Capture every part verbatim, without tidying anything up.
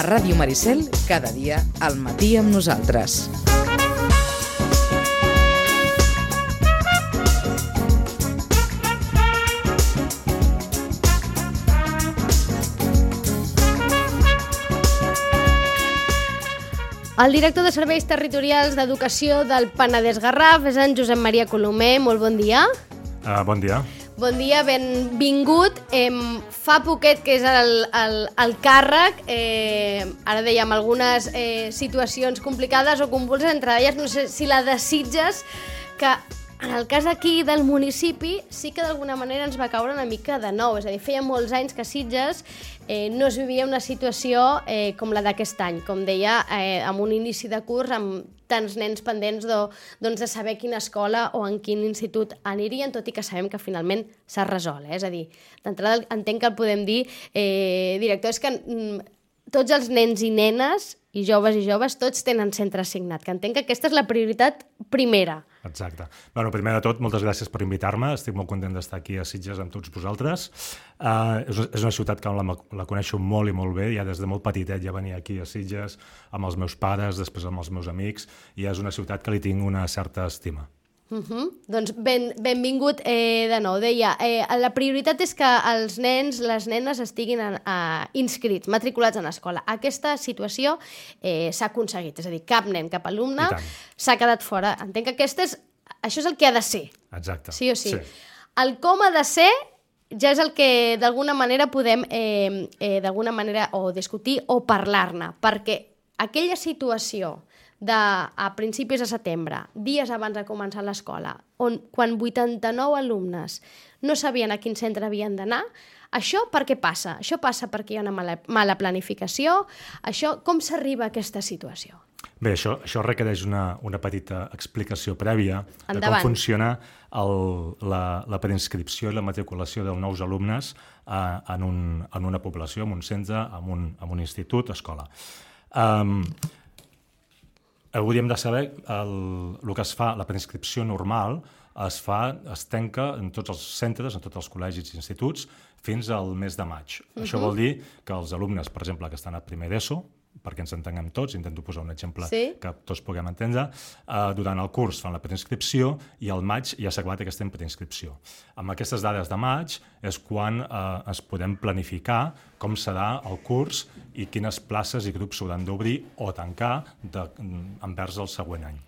Ràdio Maricel, cada dia al matí amb nosaltres. El director de Serveis Territorials d'Educació del Penedès Garraf és en Josep Maria Colomer. Molt bon dia. Uh, bon dia. Bon dia, benvingut. Eh, fa poquet que és el, el, el càrrec. Eh, ara dèiem algunes eh, situacions complicades o convulses, entre elles, no sé si la desitges, que en el cas aquí del municipi sí que d'alguna manera ens va caure una mica de nou. És a dir, feia molts anys que a Sitges eh, no es vivia una situació eh, com la d'aquest any. Com deia, eh, amb un inici de curs, amb tants nens pendents de, doncs de saber quina escola o en quin institut anirien, tot i que sabem que finalment s'ha resolt. Eh? És a dir, d'entrada entenc que el podem dir, eh, director, és que mm, tots els nens i nenes i joves i joves, tots tenen centre assignat, que entenc que aquesta és la prioritat primera. Exacte. Bueno, primer de tot, moltes gràcies per invitar-me. Estic molt content d'estar aquí a Sitges amb tots vosaltres. Uh, és, és una ciutat que la, la coneixo molt i molt bé. Ja des de molt petitet ja venia aquí a Sitges amb els meus pares, després amb els meus amics, i és una ciutat que li tinc una certa estima. Uh -huh. Doncs ben, benvingut eh, de nou. Deia, eh, la prioritat és que els nens, les nenes estiguin en, eh, inscrits, matriculats en escola. Aquesta situació eh, s'ha aconseguit, és a dir, cap nen, cap alumne s'ha quedat fora. Entenc que aquesta és, això és el que ha de ser. Exacte. Sí o sí. sí. El com ha de ser ja és el que d'alguna manera podem eh, eh, d'alguna manera o discutir o parlar-ne, perquè aquella situació de, a principis de setembre, dies abans de començar l'escola, on quan vuitanta-nou alumnes no sabien a quin centre havien d'anar, això per què passa? Això passa perquè hi ha una mala, mala planificació? Això, com s'arriba a aquesta situació? Bé, això, això requereix una, una petita explicació prèvia Endavant. de com funciona el, la, la preinscripció i la matriculació de nous alumnes eh, en, un, en una població, en un centre, en un, en un institut, escola. Um, Hauríem de saber el, el que es fa, la preinscripció normal es fa, es tanca en tots els centres, en tots els col·legis i instituts fins al mes de maig. Uh-huh. Això vol dir que els alumnes, per exemple, que estan a primer d'ESO, perquè ens entenguem tots, intento posar un exemple sí. que tots puguem entendre, eh, durant el curs fan la preinscripció i al maig ja s'ha acabat aquesta preinscripció. Amb aquestes dades de maig és quan eh, es podem planificar com serà el curs i quines places i grups s'hauran d'obrir o tancar de, envers el següent any.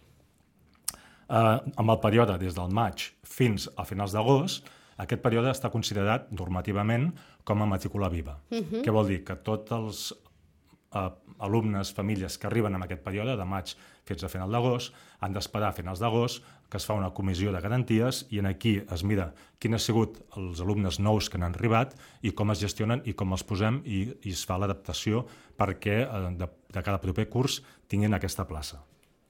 Eh, amb el període des del maig fins a finals d'agost, aquest període està considerat normativament com a matrícula viva. Uh-huh. Què vol dir? Que tots els Uh, alumnes, famílies que arriben en aquest període, de maig fins a final d'agost, han d'esperar a finals d'agost que es fa una comissió de garanties i en aquí es mira quin han sigut els alumnes nous que han arribat i com es gestionen i com els posem i, i es fa l'adaptació perquè uh, de, de cada proper curs tinguin aquesta plaça.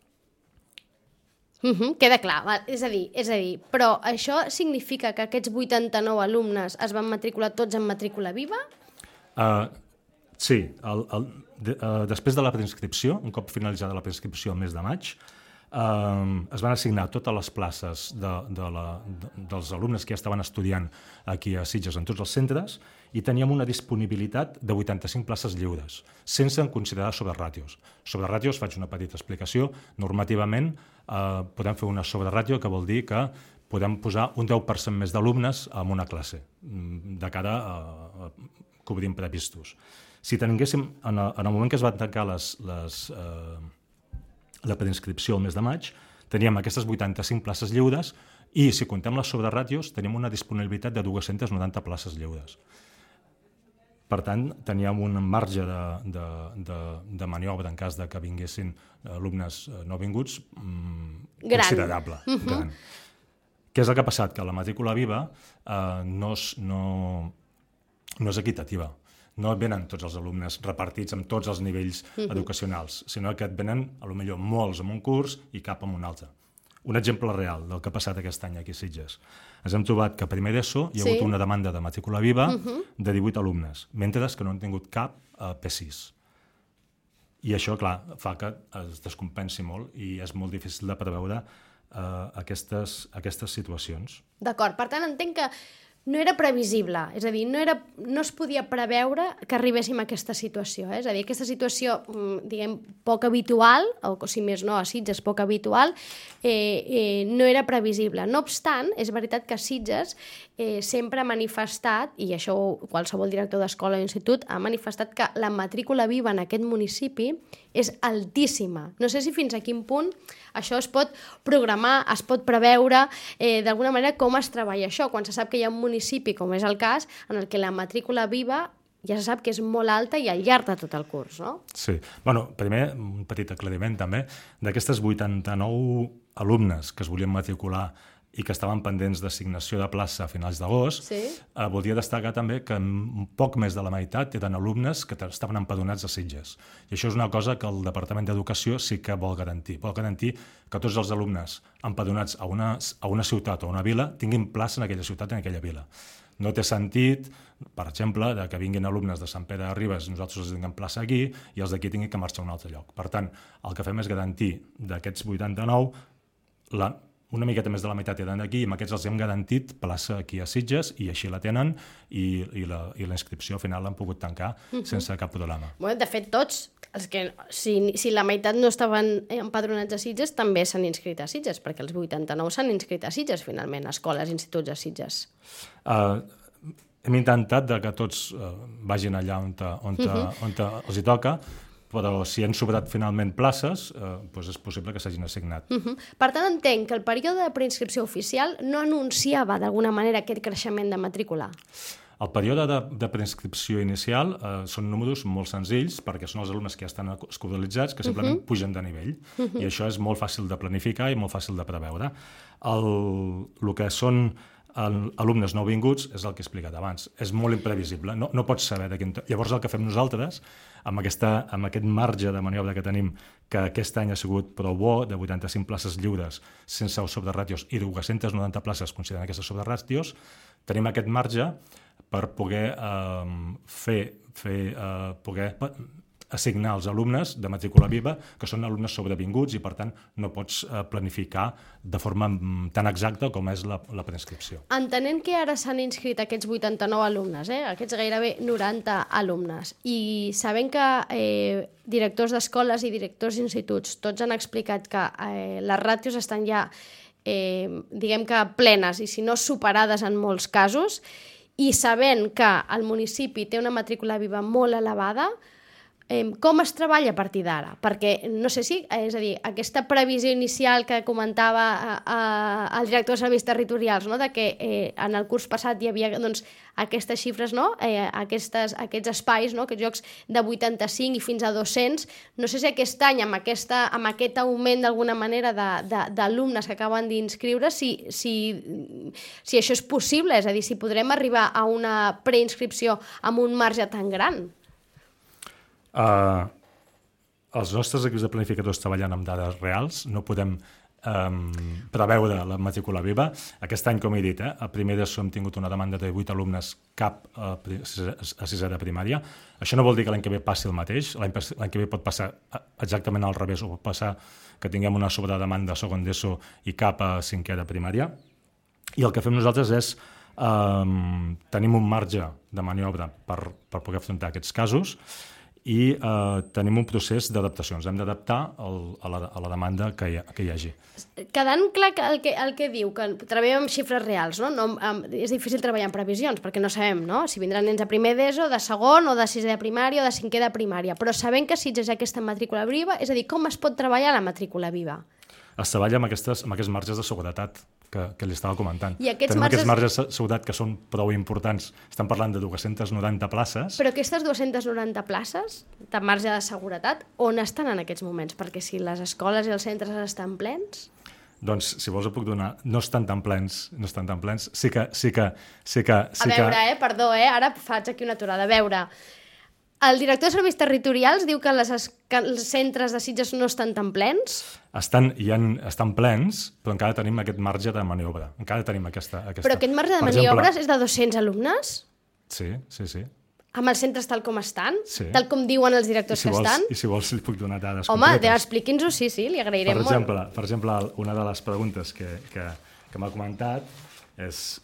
Uh-huh, queda clar, val. És a dir, és a dir, però això significa que aquests vuitanta-nou alumnes es van matricular tots en matrícula viva? Uh, sí, el, el, de, uh, després de la preinscripció, un cop finalitzada la preinscripció al mes de maig, uh, es van assignar totes les places de, de la, de, dels alumnes que ja estaven estudiant aquí a Sitges en tots els centres i teníem una disponibilitat de vuitanta-cinc places lliures, sense considerar sobreràtios. Sobreràtios, faig una petita explicació, normativament uh, podem fer una sobreràtio que vol dir que podem posar un deu per cent més d'alumnes en una classe, de cara a, a cobrir imprevistos. Si tinguéssim, en el, en el moment que es van tancar les, les, eh, la preinscripció el mes de maig, teníem aquestes vuitanta-cinc places lliures i, si comptem les sobreràtios, teníem una disponibilitat de dos-centes noranta places lliures. Per tant, teníem un marge de, de, de, de maniobra en cas de que vinguessin alumnes nouvinguts mm, considerable. Uh-huh. Gran. Què és el que ha passat? Que la matrícula viva eh, no, és, no, no és equitativa. No et venen tots els alumnes repartits amb tots els nivells uh-huh. educacionals, sinó que et venen, a lo millor, molts en un curs i cap en un altre. Un exemple real del que ha passat aquest any aquí a Sitges. Ens hem trobat que a primer d'ESO hi ha sí. hagut una demanda de matrícula viva uh-huh. de divuit alumnes, mentre que no han tingut cap a P sis. I això, clar, fa que es descompensi molt i és molt difícil de preveure uh, aquestes, aquestes situacions. D'acord, per tant entenc que no era previsible, és a dir, no, era, no es podia preveure que arribéssim a aquesta situació, eh? És a dir, aquesta situació, diguem, poc habitual, o si més no, a Sitges poc habitual, eh, eh, no era previsible. No obstant, és veritat que Sitges eh, sempre ha manifestat, i això qualsevol director d'escola o institut ha manifestat que la matrícula viva en aquest municipi és altíssima. No sé si fins a quin punt això es pot programar, es pot preveure, eh, d'alguna manera com es treballa això, quan se sap que hi ha un municipi, com és el cas, en el que la matrícula viva ja se sap que és molt alta i al llarg de tot el curs, no? Sí. Bueno, primer, un petit aclariment també, d'aquestes vuitanta-nou alumnes que es volien matricular i que estaven pendents d'assignació de plaça a finals d'agost, sí. eh, voldria destacar també que poc més de la meitat eren alumnes que estaven empadronats a Sitges. I això és una cosa que el Departament d'Educació sí que vol garantir. Vol garantir que tots els alumnes empadronats a una, a una ciutat o a una vila tinguin plaça en aquella ciutat, en aquella vila. No té sentit, per exemple, que vinguin alumnes de Sant Pere de Ribes i nosaltres els tinguem plaça aquí i els d'aquí tinguin que marxar a un altre lloc. Per tant, el que fem és garantir d'aquests vuitanta-nou la una miqueta més de la meitat eren d'aquí i amb aquests els hem garantit plaça aquí a Sitges i així la tenen i, i, la, i la inscripció al final l'han pogut tancar uh-huh. sense cap problema. Bueno, de fet, tots, els que, si, si la meitat no estaven empadronats a Sitges, també s'han inscrit a Sitges, perquè els vuitanta-nou s'han inscrit a Sitges, finalment, a escoles, instituts a Sitges. Uh, hem intentat de que tots uh, vagin allà on, te, on, te, uh-huh. on te, els hi toca, però si han sobrat finalment places, eh, doncs és possible que s'hagin assignat. Uh-huh. Per tant, entenc que el període de preinscripció oficial no anunciava d'alguna manera aquest creixement de matrícula. El període de, de preinscripció inicial eh, són números molt senzills perquè són els alumnes que ja estan escolaritzats que simplement uh-huh. pugen de nivell. Uh-huh. I això és molt fàcil de planificar i molt fàcil de preveure. El, el que són alumnes nouvinguts és el que he explicat abans. És molt imprevisible, no, no pots saber de quin... Llavors el que fem nosaltres, amb, aquesta, amb aquest marge de maniobra que tenim, que aquest any ha sigut prou bo, de vuitanta-cinc places lliures sense sobreràtios i dues-centes noranta places considerant aquestes sobreràtios, tenim aquest marge per poder eh, fer, fer eh, poder assignar els alumnes de matrícula viva, que són alumnes sobrevinguts i, per tant, no pots eh, planificar de forma tan exacta com és la, la preinscripció. Entenent que ara s'han inscrit aquests vuitanta-nou alumnes, eh, aquests gairebé noranta alumnes, i sabent que eh, directors d'escoles i directors d'instituts tots han explicat que eh, les ràtios estan ja, eh, diguem que plenes, i si no superades en molts casos, i sabent que el municipi té una matrícula viva molt elevada, Eh, com es treballa a partir d'ara? Perquè, no sé si, és a dir, aquesta previsió inicial que comentava eh, eh, el director de serveis territorials, no? De que eh, en el curs passat hi havia doncs, aquestes xifres, no? eh, aquestes, aquests espais, no? Aquests jocs de vuitanta-cinc i fins a dos-cents, no sé si aquest any, amb, aquesta, amb aquest augment d'alguna manera d'alumnes que acaben d'inscriure, si, si, si això és possible, és a dir, si podrem arribar a una preinscripció amb un marge tan gran. Uh, els nostres equips de planificadors treballant amb dades reals, no podem um, preveure la matrícula viva. Aquest any, com he dit, eh, a primer d'ESO hem tingut una demanda de vuit alumnes cap a, a sisè de primària. Això no vol dir que l'any que ve passi el mateix, l'any que ve pot passar exactament al revés, o pot passar que tinguem una sobredemanda a segon d'ESO i cap a cinquè de primària. I el que fem nosaltres és um, tenim un marge de maniobra per, per poder afrontar aquests casos, i eh, tenim un procés d'adaptacions. Hem d'adaptar a, la, a la demanda que hi, que hi hagi. Quedant clar que el, que el que diu, que treballem amb xifres reals, no? No, és difícil treballar en previsions, perquè no sabem, no? Si vindran nens de primer d'ESO, de segon, o de sisè de primària, o de cinquè de primària. Però sabem que si és aquesta matrícula viva, és a dir, com es pot treballar la matrícula viva? Es treballa amb, aquestes, amb aquests marges de seguretat que, que li estava comentant. I aquests Tenim marges... aquests marges de seguretat que són prou importants. Estem parlant de dues-centes noranta places. Però aquestes dues-centes noranta places de marge de seguretat, on estan en aquests moments? Perquè si les escoles i els centres estan plens... Doncs, si vols, ho puc donar. No estan tan plens, no estan tan plens. Sí que... Sí que, sí que sí a veure, que... eh? Perdó, eh? Ara faig aquí una aturada. A veure... El director de serveis territorials diu que, les, que els centres de Sitges no estan tan plens? Estan, hi ha, estan plens, però encara tenim aquest marge de maniobra. Encara tenim aquesta... aquesta. Però aquest marge de per maniobres exemple, és de dos-cents alumnes? Sí, sí, sí. Amb els centres tal com estan? Sí. Tal com diuen els directors si que vols, estan? I si vols li puc donar dades Home, concretes. Home, expliqui'ns-ho, sí, sí, li agrairem per exemple, molt. Per exemple, una de les preguntes que, que, que m'ha comentat és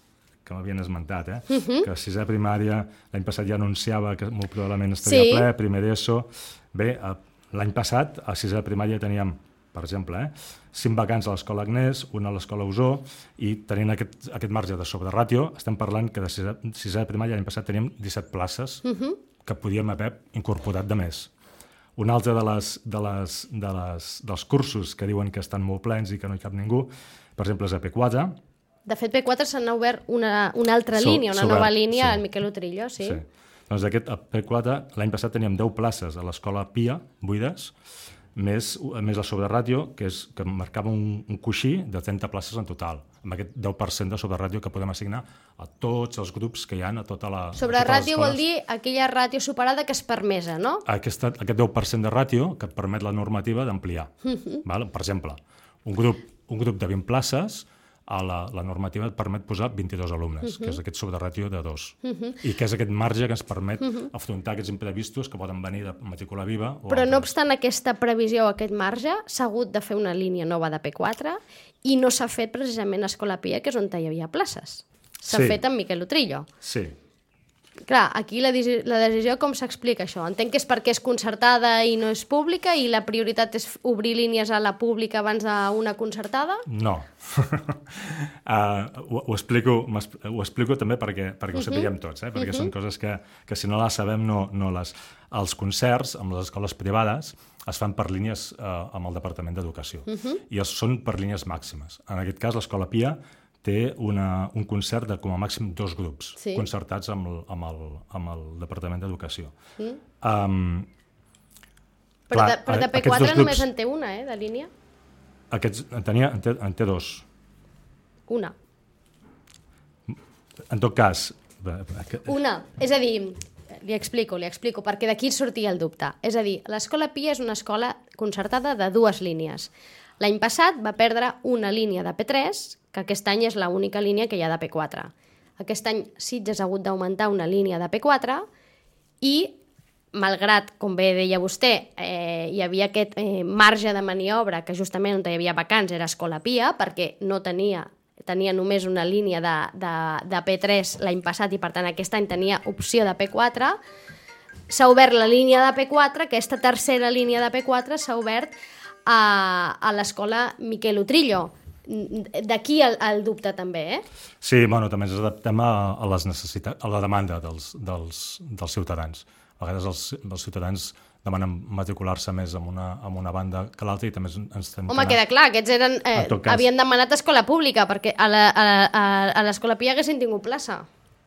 que m'havien esmentat, eh? Uh -huh. Que sisè primària, l'any passat ja anunciava que molt probablement estaria sí. ple, primer d'ESO. Bé, l'any passat, a sisè primària teníem, per exemple, eh, cinc vacants a l'escola Agnès, una a l'escola Usó, i tenint aquest, aquest marge de sobreràtio, estem parlant que de sisè, sisè primària l'any passat teníem disset places uh -huh. que podíem haver incorporat de més. Un altre de les, de les, de les, dels cursos que diuen que estan molt plens i que no hi cap ningú, per exemple, és a P quatre. De fet, P quatre s'ha obert una, una altra So, línia, una sobre, nova línia, sí. el Miquel Utrillo, sí. sí. Doncs aquest P quatre, l'any passat teníem deu places a l'escola Pia, buides, més, més la sobreràtio, que, és, que marcava un, un coixí de trenta places en total, amb aquest deu per cent de sobreràtio que podem assignar a tots els grups que hi ha a tota la... Sobreràtio vol dir aquella ràtio superada que és permesa, no? Aquesta, aquest deu per cent de ràtio que et permet la normativa d'ampliar. Uh-huh. Val? Per exemple, un grup, un grup de vint places, a la, la normativa et permet posar vint-i-dos alumnes, uh-huh. que és aquest sobreràtio de dos. Uh-huh. I que és aquest marge que ens permet uh-huh. afrontar aquests imprevistos que poden venir de matrícula viva. O Però altres. no obstant aquesta previsió o aquest marge, s'ha hagut de fer una línia nova de P quatre i no s'ha fet precisament a Escola Pia, que és on hi havia places. S'ha sí. fet amb Miquel Utrillo. Sí. Clar, aquí la, la decisió com s'explica això? Entenc que és perquè és concertada i no és pública i la prioritat és obrir línies a la pública abans d'una concertada? No. uh, ho, ho, explico, ho explico també perquè, perquè ho uh-huh. sapiguem tots, eh? perquè uh-huh. són coses que, que si no les sabem no, no les... Els concerts amb les escoles privades es fan per línies uh, amb el Departament d'Educació uh-huh. i es, són per línies màximes. En aquest cas, l'Escola Pia té una, un concert de com a màxim dos grups sí. concertats amb el, amb el, amb el Departament d'Educació. Mm. Um, però, clar, de, però de P quatre grups, només en té una, eh, de línia? Aquests, en, tenia, en, té, en té dos. Una. En tot cas... Una. És a dir, li explico, li explico, perquè d'aquí sortia el dubte. És a dir, l'Escola Pia és una escola concertada de dues línies. L'any passat va perdre una línia de P tres, que aquest any és l'única línia que hi ha de P quatre. Aquest any Sitges ha hagut d'augmentar una línia de P quatre i, malgrat, com bé deia vostè, eh, hi havia aquest eh, marge de maniobra que justament on hi havia vacants era Escola Pia, perquè no tenia, tenia només una línia de, de, de P tres l'any passat i, per tant, aquest any tenia opció de P quatre. S'ha obert la línia de P quatre, aquesta tercera línia de P quatre s'ha obert a, a l'escola Miquel Utrillo. D'aquí el, el dubte també, eh? Sí, bueno, també ens adaptem a, a les necessitats, a la demanda dels, dels, dels ciutadans. A vegades els, els ciutadans demanen matricular-se més en una, en una banda que l'altra i també ens tenim Home, queda clar, aquests eren, eh, cas... havien demanat escola pública, perquè a, la, a, a l'escola Pia haguessin tingut plaça.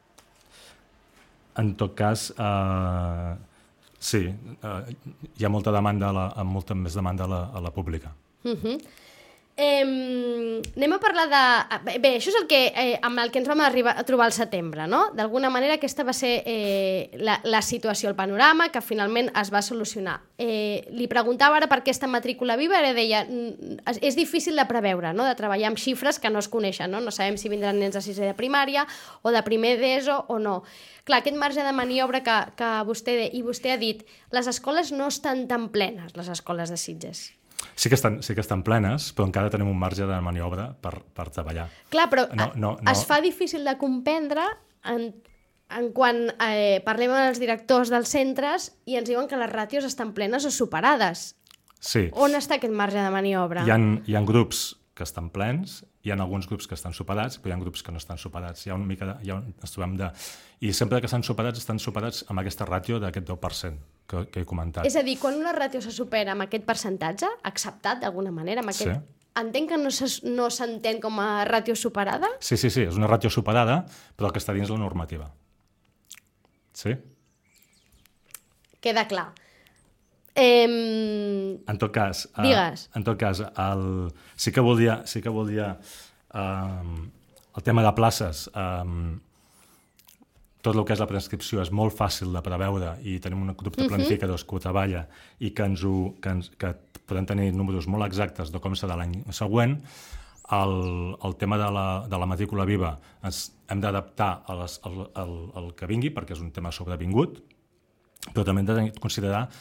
En tot cas, eh, sí, eh, hi ha molta demanda, a la, molta més demanda a la, a la pública. Uh-huh. Eh, anem a parlar de... Bé, això és el que, eh, amb el que ens vam arribar a trobar al setembre, no? D'alguna manera aquesta va ser eh, la, la situació, el panorama, que finalment es va solucionar. Eh, li preguntava ara per aquesta matrícula viva, ara deia, és, és difícil de preveure, no? De treballar amb xifres que no es coneixen, no? No sabem si vindran nens de sisè de primària o de primer d'ESO o no. Clar, aquest marge de maniobra que, que vostè, i vostè ha dit, les escoles no estan tan plenes, les escoles de Sitges. Sí que, estan, sí que estan plenes, però encara tenim un marge de maniobra per, per treballar. Clar, però no, no, no. es fa difícil de comprendre en, en quan eh, parlem amb els directors dels centres i ens diuen que les ràtios estan plenes o superades. Sí. On està aquest marge de maniobra? Hi ha, hi ha grups que estan plens, hi ha alguns grups que estan superats, però hi ha grups que no estan superats. Hi ha una mica de, hi ha un, ens trobem de... I sempre que estan superats, estan superats amb aquesta ràtio d'aquest deu per cent que, que he comentat. És a dir, quan una ràtio se supera amb aquest percentatge, acceptat d'alguna manera, amb aquest... Sí. Entenc que no s'entén no com a ràtio superada? Sí, sí, sí, és una ràtio superada, però que està dins la normativa. Sí? Queda clar. Eh... En tot cas, Digues. Uh, en tot cas el, sí que volia, sí que volia uh, el tema de places, uh, tot el que és la prescripció és molt fàcil de preveure i tenim un grup de planificadors uh-huh. que ho treballa i que, ens ho, que, ens, que podem tenir números molt exactes de com serà l'any següent. El, el tema de la, de la matrícula viva ens hem d'adaptar al, al, al que vingui perquè és un tema sobrevingut, però també hem de considerar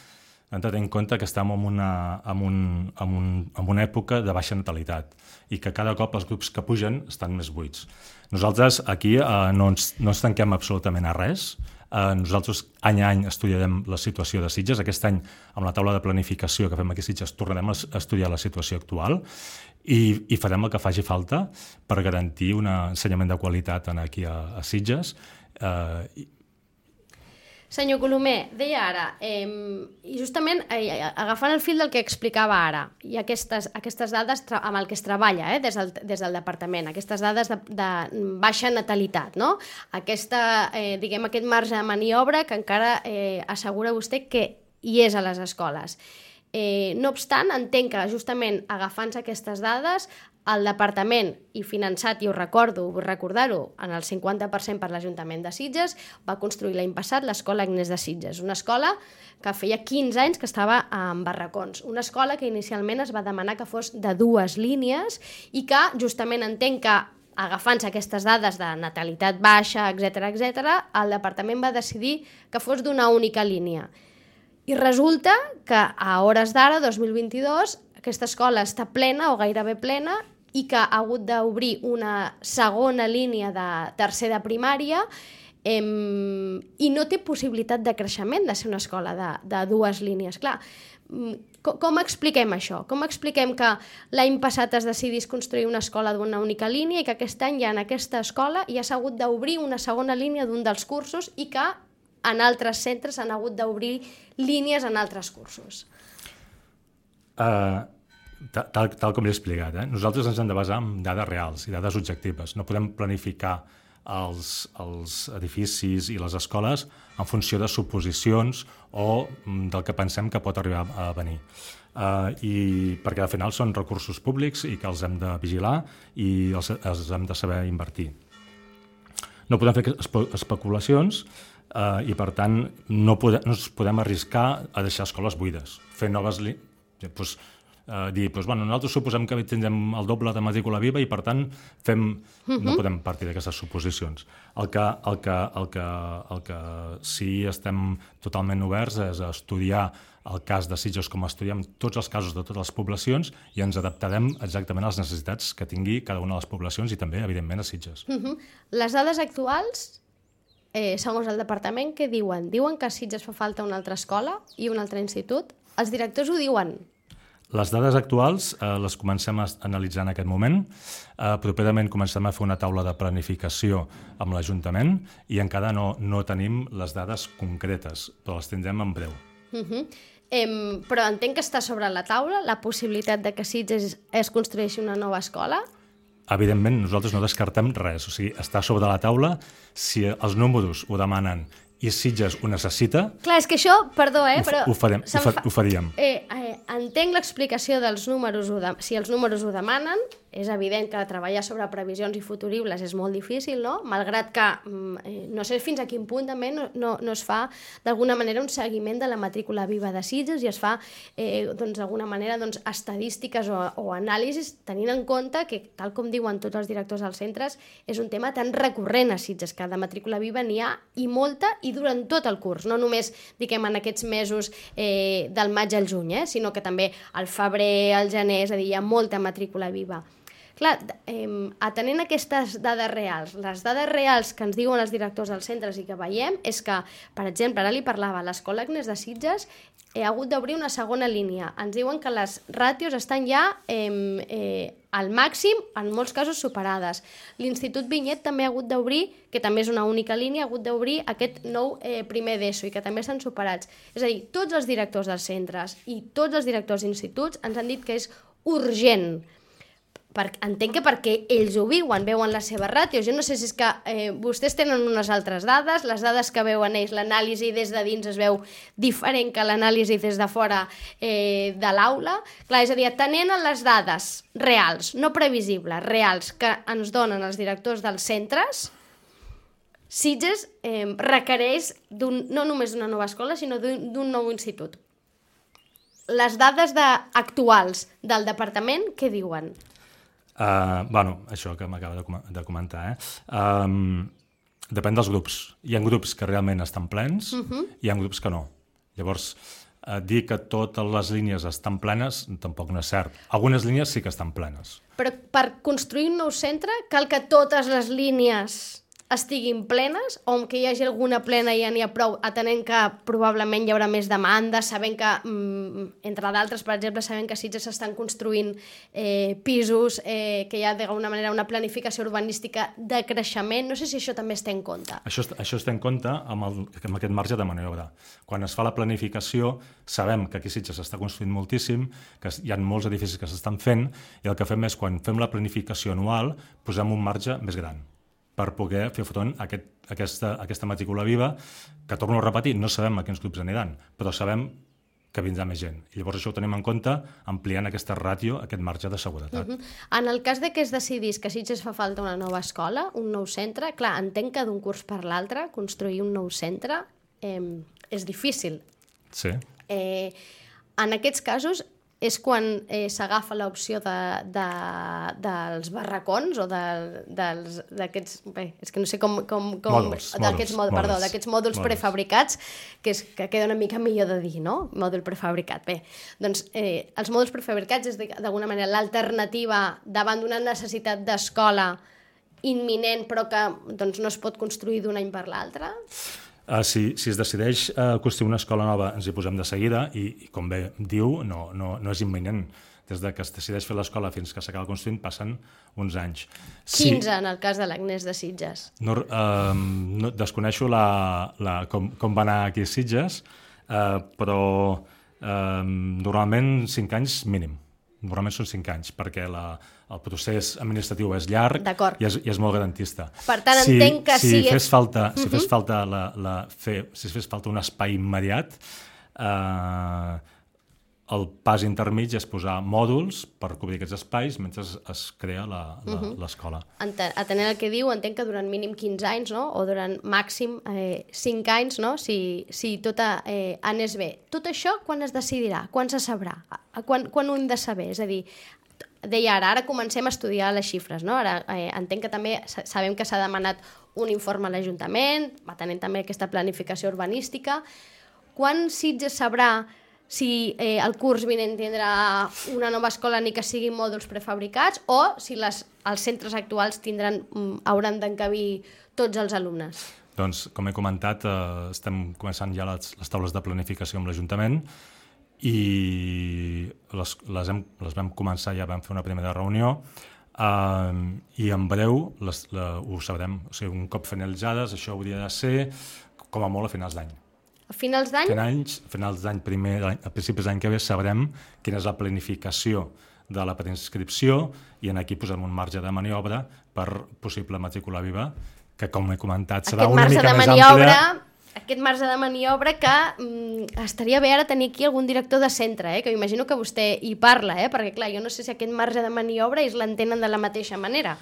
hem de tenir en compte que estem en una, en un, en un, en una època de baixa natalitat i que cada cop els grups que pugen estan més buits. Nosaltres aquí eh, no, ens, no ens tanquem absolutament a res. Eh, nosaltres any a any estudiarem la situació de Sitges. Aquest any, amb la taula de planificació que fem aquí a Sitges, tornarem a estudiar la situació actual i, i farem el que faci falta per garantir un ensenyament de qualitat aquí a, a Sitges. Eh, Senyor Colomer, deia ara, eh, i justament eh, agafant el fil del que explicava ara, i aquestes, aquestes dades amb el que es treballa eh, des, del, des del departament, aquestes dades de, de baixa natalitat, no? Aquesta, eh, diguem, aquest marge de maniobra que encara eh, assegura vostè que hi és a les escoles. Eh, no obstant, entenc que justament agafant-se aquestes dades, el departament, i finançat, i ho recordo, vull recordar-ho, en el cinquanta per cent per l'Ajuntament de Sitges, va construir l'any passat l'Escola Agnès de Sitges, una escola que feia quinze anys que estava en barracons, una escola que inicialment es va demanar que fos de dues línies i que justament entenc que agafant-se aquestes dades de natalitat baixa, etcètera, etcètera, el departament va decidir que fos d'una única línia. I resulta que a hores d'ara, dos mil vint-i-dos, aquesta escola està plena o gairebé plena i que ha hagut d'obrir una segona línia de tercer de primària eh, i no té possibilitat de creixement de ser una escola de, de dues línies. Clar, com, com expliquem això? Com expliquem que l'any passat es decidís construir una escola d'una única línia i que aquest any ja en aquesta escola ja s'ha hagut d'obrir una segona línia d'un dels cursos i que en altres centres s'han hagut d'obrir línies en altres cursos? Uh, tal, tal com l'he explicat, eh? Nosaltres ens hem de basar en dades reals i dades objectives. No podem planificar els, els edificis i les escoles en funció de suposicions o del que pensem que pot arribar a venir. Uh, i perquè al final són recursos públics i que els hem de vigilar i els, els hem de saber invertir. No podem fer espe especulacions uh, i per tant no, pode no ens podem arriscar a deixar escoles buides, fer noves línies. Pues, eh, dir, pues, bueno, nosaltres suposem que tindrem el doble de matrícula viva i per tant fem, uh-huh. no podem partir d'aquestes suposicions. El que, el, que, el, que, el que sí estem totalment oberts és a estudiar el cas de Sitges com estudiem tots els casos de totes les poblacions i ens adaptarem exactament a les necessitats que tingui cada una de les poblacions i també, evidentment, a Sitges. Uh-huh. Les dades actuals, eh, segons el departament, què diuen? Diuen que a Sitges fa falta una altra escola i un altre institut? Els directors ho diuen. Les dades actuals eh, les comencem a analitzar en aquest moment. Eh, properament comencem a fer una taula de planificació amb l'Ajuntament i encara no, no tenim les dades concretes, però les tindrem en breu. Uh-huh. em, però entenc que està sobre la taula la possibilitat de que Sitges es construeixi una nova escola? Evidentment, nosaltres no descartem res. O sigui, està sobre la taula si els números ho demanen i Sitges ho necessita... Clar, és que això, perdó, eh, però... Ho, farem, ho, fa, ho faríem. Eh, eh, entenc l'explicació dels números, ho de, si els números ho demanen, és evident que treballar sobre previsions i futuribles és molt difícil, no? Malgrat que, eh, no sé fins a quin punt també no, no, no es fa d'alguna manera un seguiment de la matrícula viva de Sitges i es fa, eh, doncs, d'alguna manera, doncs, estadístiques o, o anàlisis tenint en compte que, tal com diuen tots els directors dels centres, és un tema tan recurrent a Sitges, que de matrícula viva n'hi ha i molta i durant tot el curs, no només, diguem, en aquests mesos eh, del maig al juny, eh, sinó que també al febrer, al gener, és a dir, hi ha molta matrícula viva. Clar, eh, atenent aquestes dades reals, les dades reals que ens diuen els directors dels centres i que veiem és que, per exemple, ara li parlava, l'Escola Agnès de Sitges ha hagut d'obrir una segona línia. Ens diuen que les ràtios estan ja eh, eh, al màxim, en molts casos superades. L'Institut Vinyet també ha hagut d'obrir, que també és una única línia, ha hagut d'obrir aquest nou eh, primer d'ESO i que també estan superats. És a dir, tots els directors dels centres i tots els directors d'instituts ens han dit que és urgent. Per, entenc que perquè ells ho viuen, veuen les seves ràtios. Jo no sé si és que eh, vostès tenen unes altres dades, les dades que veuen ells, l'anàlisi des de dins es veu diferent que l'anàlisi des de fora eh, de l'aula. Clar, és a dir, tenint les dades reals, no previsibles, reals, que ens donen els directors dels centres, Sitges eh, requereix no només d'una nova escola, sinó d'un nou institut. Les dades de, actuals del departament, què diuen? Uh, bueno, això que m'acaba de, com de comentar, eh? Um, depèn dels grups. Hi ha grups que realment estan plens uh-huh. i hi ha grups que no. Llavors, eh, dir que totes les línies estan plenes tampoc no és cert. Algunes línies sí que estan plenes. Però per construir un nou centre cal que totes les línies estiguin plenes o que hi hagi alguna plena i ja n'hi ha prou, atenent que probablement hi haurà més demanda, sabent que, mm, entre d'altres, per exemple, sabent que a Sitges s'estan construint eh, pisos, eh, que hi ha d'alguna manera una planificació urbanística de creixement. No sé si això també es té en compte. Això, això es té en compte amb, el, amb aquest marge de maniobra. Quan es fa la planificació, sabem que aquí a Sitges s'està construint moltíssim, que hi ha molts edificis que s'estan fent, i el que fem és, quan fem la planificació anual, posem un marge més gran per poder fer front a, aquest, a, aquesta, a aquesta matrícula viva, que, torno a repetir, no sabem a quins grups aniran, però sabem que vindrà més gent. I llavors això ho tenim en compte ampliant aquesta ràtio, aquest marge de seguretat. Uh-huh. En el cas de que es decidís que a Sitges fa falta una nova escola, un nou centre, clar, entenc que d'un curs per l'altre construir un nou centre eh, és difícil. Sí. Eh, en aquests casos és quan eh, s'agafa l'opció de, de, dels barracons o de, dels, d'aquests... Bé, és que no sé com... com, com mòduls, d'aquests mòduls, mòduls, perdó, mòduls, d'aquests mòduls, mòduls prefabricats, que, és, que queda una mica millor de dir, no? Mòdul prefabricat. Bé, doncs eh, els mòduls prefabricats és d'alguna manera l'alternativa davant d'una necessitat d'escola imminent però que doncs, no es pot construir d'un any per l'altre? Uh, si, si es decideix uh, construir una escola nova, ens hi posem de seguida i, i com bé diu, no, no, no és imminent. Des de que es decideix fer l'escola fins que s'acaba construint passen uns anys. quinze, si, en el cas de l'Agnès de Sitges. No, uh, no, desconeixo la, la, com, com va anar aquí a Sitges, uh, però uh, normalment cinc anys mínim. Normalment són cinc anys, perquè la, el procés administratiu és llarg i és, i és molt garantista. Per tant, si, entenc que si sí... Fes falta, si, uh-huh. fes falta la, la, fer, si fes falta un espai immediat, eh, el pas intermig és posar mòduls per cobrir aquests espais mentre es, es crea l'escola. Uh-huh. Atenent el que diu, entenc que durant mínim quinze anys, no? O durant màxim eh, cinc anys, no? Si, si tot eh, anés bé. Tot això, quan es decidirà? Quan se sabrà? Quan, quan ho hem de saber? És a dir, deia ara, ara comencem a estudiar les xifres, no? Ara eh, entenc que també sabem que s'ha demanat un informe a l'Ajuntament, atenent també aquesta planificació urbanística. Quan Sitges sabrà si eh, el curs vinent tindrà una nova escola ni que siguin mòduls prefabricats o si les, els centres actuals tindran, hauran d'encabir tots els alumnes? Doncs, com he comentat, eh, estem començant ja les, les taules de planificació amb l'Ajuntament i les, les, hem, les vam començar, ja vam fer una primera reunió eh, i en breu les, la, ho sabrem. O sigui, un cop finalitzades, això hauria de ser com a molt a finals d'any. A finals d'any? Finals, finals d'any, primer, a principis d'any que ve, sabrem quina és la planificació de la preinscripció i en aquí posem un marge de maniobra per possible matrícula viva, que, com he comentat, serà aquest una mica més maniobra, àmplia. Aquest marge de maniobra que mm, estaria bé ara tenir aquí algun director de centre, eh? Que imagino que vostè hi parla, eh? Perquè clar, jo no sé si aquest marge de maniobra ells l'entenen de la mateixa manera.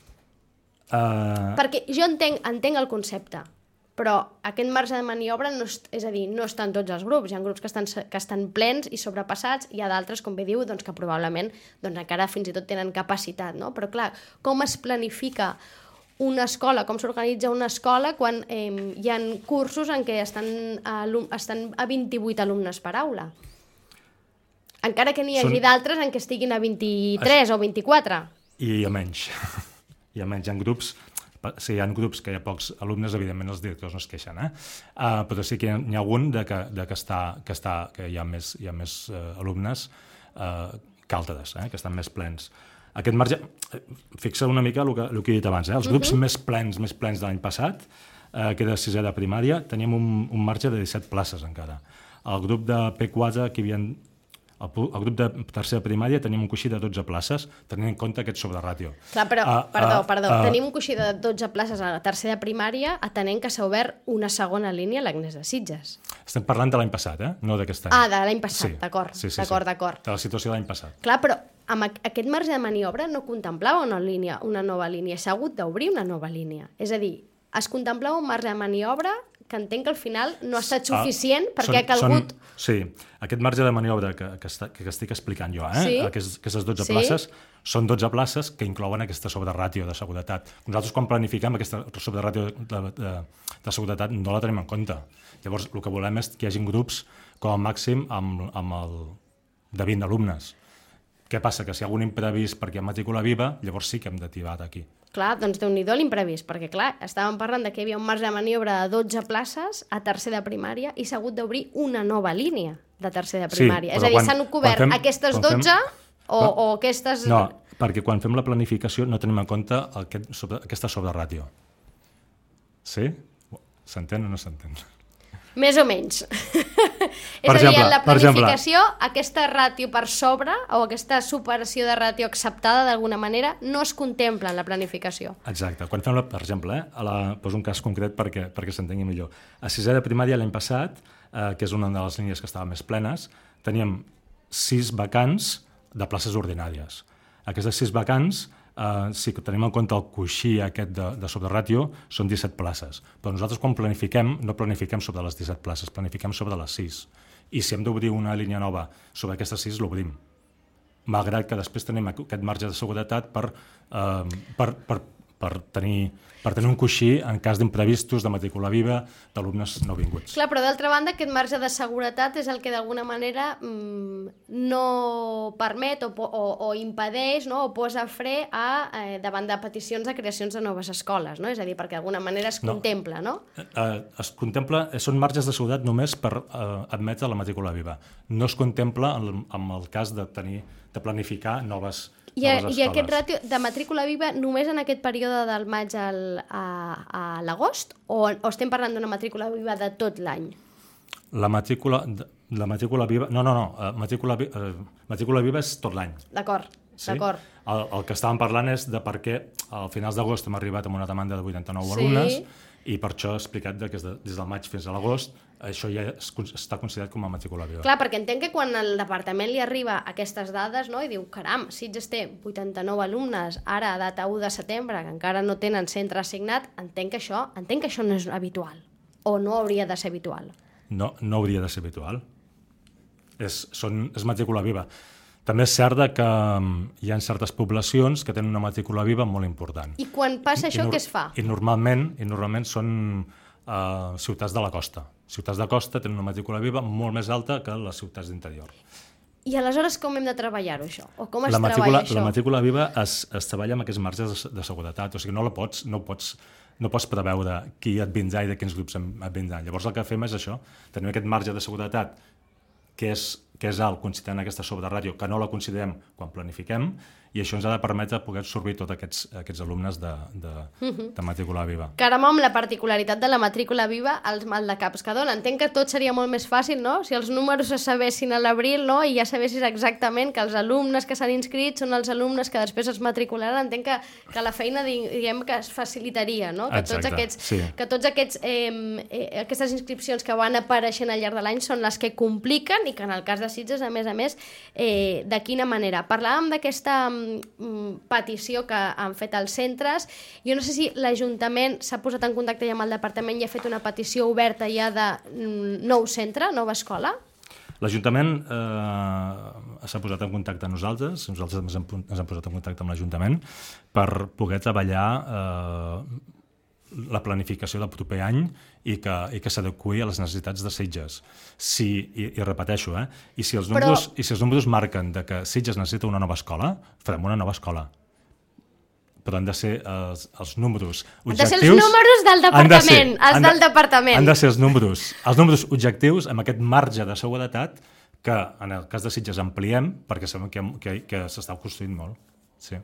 Uh... Perquè jo entenc, entenc el concepte, però aquest marge de maniobra, no és, és a dir, no estan tots els grups. Hi ha grups que estan, que estan plens i sobrepassats, hi ha d'altres, com bé diu, doncs, que probablement doncs, encara fins i tot tenen capacitat, no? Però clar, com es planifica una escola, com s'organitza una escola quan eh, hi ha cursos en què estan, alum, estan a vint-i-vuit alumnes per aula? Encara que n'hi hagi Són... d'altres en què estiguin a vint-i-tres es... o vint-i-quatre. I a menys. I a menys. Hi ha grups... Si hi ha grups que hi ha pocs alumnes, evidentment els directors no es queixen, eh? Uh, però sí que hi ha, hi ha algun de que, de que, està, que, està, que hi ha més, hi ha més uh, alumnes uh, que altres, eh? Que estan més plens. Aquest marge, fixa una mica el que, el que he dit abans, eh? Els grups uh-huh. més plens, més plens de l'any passat, uh, que era sisè de primària, teníem un, un marge de disset places encara. El grup de P quatre, que hi havia... El, el grup de tercera primària tenim un coixí de dotze places, tenint en compte aquest sobreràtio. Clar, però, uh, perdó, uh, perdó, uh, tenim un coixí de dotze places a la tercera primària, atenent que s'ha obert una segona línia a l'Agnès de Sitges. Estem parlant de l'any passat, eh? No d'aquest any. Ah, de l'any passat, sí. d'acord, sí, sí, d'acord, sí. d'acord. De la situació de l'any passat. Clar, però amb aquest marge de maniobra no contemplava una, línia, una nova línia, s'ha hagut d'obrir una nova línia. És a dir, es contemplava un marge de maniobra que entenc que al final no ha estat suficient ah, perquè són, ha calgut... Són, sí, aquest marge de maniobra que, que, està, que estic explicant jo, eh? Sí? Aquestes, aquestes dotze sí? places, són dotze places que inclouen aquesta sobreràtio de seguretat. Nosaltres, quan planifiquem aquesta sobreràtio de, de, de seguretat, no la tenim en compte. Llavors, el que volem és que hi hagi grups com a màxim amb, amb el de vint alumnes. Què passa? Que si hi ha algun imprevist perquè hi ha matrícula viva, llavors sí que hem d'activar d'aquí. Clar, doncs déu-n'hi-do l'imprevist, perquè clar, estàvem parlant de que hi havia un marge de maniobra de dotze places a tercer de primària i s'ha hagut d'obrir una nova línia de tercer de primària. Sí, és a dir, quan, s'han cobert fem, aquestes dotze fem, o, no, o aquestes... No, perquè quan fem la planificació no tenim en compte aquest, sobre, aquesta sobreràtio. Sí? S'entén o no s'entén? Més o menys. És per a dir, exemple, en la planificació, exemple, aquesta ràtio per sobre o aquesta superació de ràtio acceptada d'alguna manera no es contempla en la planificació. Exacte. Quan fem, la, per exemple, eh, a la, poso un cas concret perquè, perquè s'entengui millor. A sisè de primària l'any passat, eh, que és una de les línies que estaven més plenes, teníem sis vacants de places ordinàries. Aquestes sis vacants, Uh, si tenim en compte el coixí aquest de, de sobreràtio, són disset places. Però nosaltres quan planifiquem, no planifiquem sobre les disset places, planifiquem sobre les sis. I si hem d'obrir una línia nova sobre aquestes sis, l'obrim. Malgrat que després tenim aquest marge de seguretat per, uh, per, per, per, tenir, per tenir un coixí en cas d'imprevistos, de matrícula viva, d'alumnes no vinguts. Clar, però d'altra banda aquest marge de seguretat és el que d'alguna manera mmm, no permet o, o, o impedeix, no? O posa fre a, eh, davant de peticions de creacions de noves escoles, no? És a dir, perquè d'alguna manera es contempla, no? no? Eh, es contempla, són marges de seguretat només per eh, admetre la matrícula viva. No es contempla en, en el cas de tenir de planificar noves I, a, I aquest ràtio de matrícula viva només en aquest període del maig al, a, a l'agost o, o estem parlant d'una matrícula viva de tot l'any? La matrícula, la matrícula viva... No, no, no. Uh, matrícula, uh, matrícula viva és tot l'any. D'acord, sí? d'acord. El, el que estàvem parlant és de per què al finals d'agost hem arribat amb una demanda de vuitanta-nou sí. alumnes i per això he explicat que des, de, des del maig fins a l'agost això ja es, està considerat com a matrícula viva. Clar, perquè entenc que quan el departament li arriba aquestes dades, no, i diu, caram, Sitges té vuitanta-nou alumnes, ara a data u de setembre, que encara no tenen centre assignat, entenc que això, entenc que això no és habitual, o no hauria de ser habitual. No, no hauria de ser habitual. És, són, és matrícula viva. També és cert que hi ha certes poblacions que tenen una matrícula viva molt important. I quan passa això, I, què es fa? I normalment, i normalment són uh, ciutats de la costa. Ciutats de costa tenen una matrícula viva molt més alta que les ciutats d'interior. I aleshores com hem de treballar-ho, això? O com es la matrícula, treballa això? La matrícula viva es, es treballa amb aquests marges de, de seguretat. O sigui, no la pots, no pots, no pots preveure qui et vindrà i de quins grups et vindran. Llavors el que fem és això, tenim aquest marge de seguretat que és, que és alt considerant aquesta sobreràtio, que no la considerem quan planifiquem, i això ens ha de permetre poder absorbir tots aquests, aquests alumnes de, de, uh-huh. de matrícula viva. Caram, amb la particularitat de la matrícula viva, els maldecaps que dona. Entenc que tot seria molt més fàcil, no? Si els números es sabessin a l'abril, no? I ja sabessis exactament que els alumnes que s'han inscrit són els alumnes que després es matricularan, entenc que, que la feina, diguem, que es facilitaria, no? Que Exacte, tots aquests, sí. que tots aquests, eh, eh, aquestes inscripcions que van apareixent al llarg de l'any són les que compliquen i que en el cas de Sitges, a més a més, eh, de quina manera? Parlàvem d'aquesta petició que han fet els centres. Jo no sé si l'Ajuntament s'ha posat en contacte ja amb el departament i ha fet una petició oberta ja de nou centre, nova escola? L'Ajuntament eh, s'ha posat en contacte amb nosaltres, nosaltres ens hem, ens hem posat en contacte amb l'Ajuntament per poder treballar eh, la planificació del proper any i que, i que s'adeqüi a les necessitats de Sitges. Si, i, i repeteixo, eh? I si els números, Però... i si els números marquen de que Sitges necessita una nova escola, farem una nova escola. Però han de ser els, els números objectius... Han de ser els números del departament, ser, els del de, departament. Han de ser els números, els números objectius amb aquest marge de seguretat que en el cas de Sitges ampliem perquè sabem que, que, que s'està construint molt. Sí.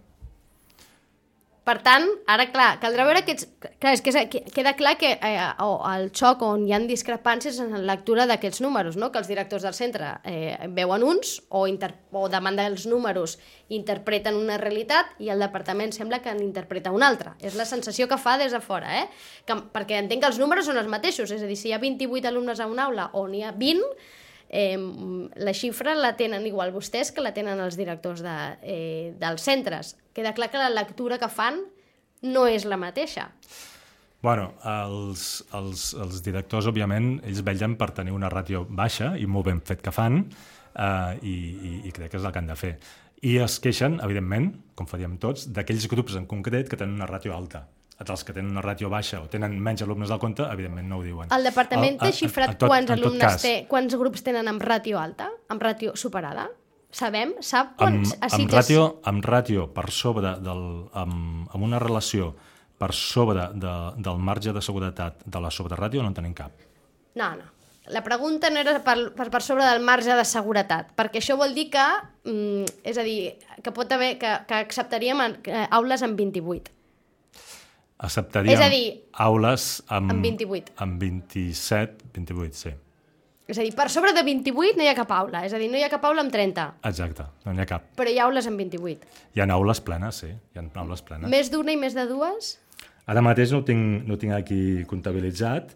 Per tant, ara, clar, caldrà veure aquests... Clar, és que queda clar que eh, el xoc on hi ha discrepàncies en la lectura d'aquests números, no? Que els directors del centre eh, veuen uns o, inter... o davant dels números interpreten una realitat i el departament sembla que n'interpreta una altra. És la sensació que fa des de fora, eh? Que, perquè entenc que els números són els mateixos, és a dir, si hi ha vint-i-vuit alumnes a una aula o n'hi ha vint, eh, la xifra la tenen igual vostès que la tenen els directors de, eh, dels centres. Queda clar que la lectura que fan no és la mateixa. Bueno, els, els, els directors, òbviament, ells vetllen per tenir una ràtio baixa i molt ben fet que fan, eh, i, i, i crec que és el que han de fer. I es queixen, evidentment, com faríem tots, d'aquells grups en concret que tenen una ràtio alta. els que tenen una ràtio baixa o tenen menys alumnes del compte, evidentment no ho diuen. El departament té xifrat tot, quants alumnes cas, té, quants grups tenen amb ràtio alta, amb ràtio superada? Sabem? Sap quants? Amb, amb, ràtio, amb ràtio per sobre, del, amb, amb una relació per sobre de, del marge de seguretat de la sobreràtio no en tenim cap. No, no. La pregunta no era per, per, per sobre del marge de seguretat, perquè això vol dir que, mm, és a dir, que pot haver, que, que acceptaríem en, eh, aules amb vint-i-vuit. Acceptaríem és a dir, aules amb, amb vint-i-vuit. Amb vint-i-set, vint-i-vuit, sí. És a dir, per sobre de vint-i-vuit no hi ha cap aula, és a dir, no hi ha cap aula amb trenta. Exacte, no n'hi ha cap. Però hi ha aules amb vint-i-vuit. Hi ha aules plenes, sí, hi ha aules plenes. Més d'una i més de dues? Ara mateix no ho tinc, no ho tinc aquí comptabilitzat,